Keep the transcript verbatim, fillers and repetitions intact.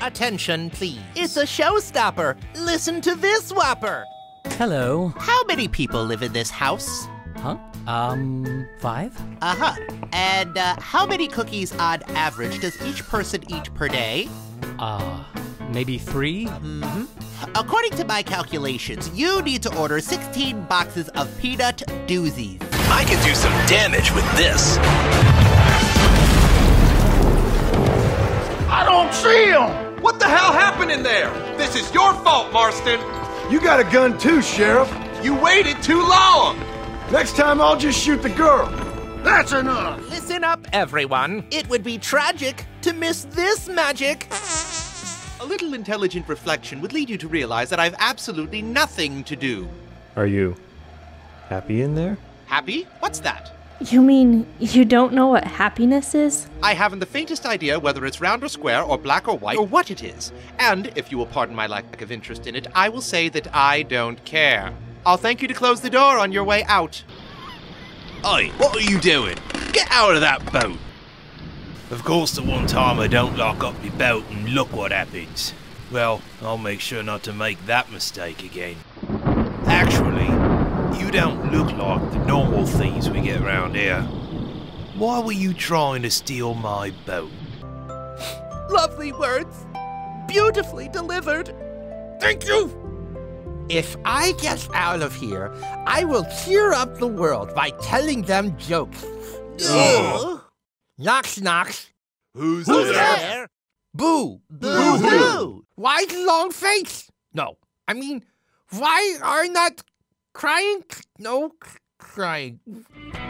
Attention, please. It's a showstopper. Listen to this whopper. Hello. How many people live in this house? Huh? Um, five? Uh-huh. And uh, how many cookies on average does each person eat per day? Uh, maybe three? Mm-hmm. According to my calculations, you need to order sixteen boxes of peanut doozies. I can do some damage with this. I don't see him! What the hell happened in there? This is your fault, Marston. You got a gun too, Sheriff. You waited too long. Next time I'll just shoot the girl. That's enough. Listen up, everyone. It would be tragic to miss this magic. A little intelligent reflection would lead you to realize that I've absolutely nothing to do. Are you happy in there? Happy? What's that? You mean you don't know what happiness is? I haven't the faintest idea whether it's round or square or black or white or what it is. And if you will pardon my lack of interest in it, I will say that I don't care. I'll thank you to close the door on your way out. Oi, what are you doing? Get out of that boat! Of course, the one time I don't lock up my boat and look what happens. Well, I'll make sure not to make that mistake again. Actually, you don't look like the normal thieves we get around here. Why were you trying to steal my boat? Lovely words. Beautifully delivered. Thank you. If I get out of here, I will cheer up the world by telling them jokes. Oh. Knocks, knocks. Who's, Who's there? there? Boo. Boo. Boo. Why the long face? No, I mean, why are not crying? No, crying.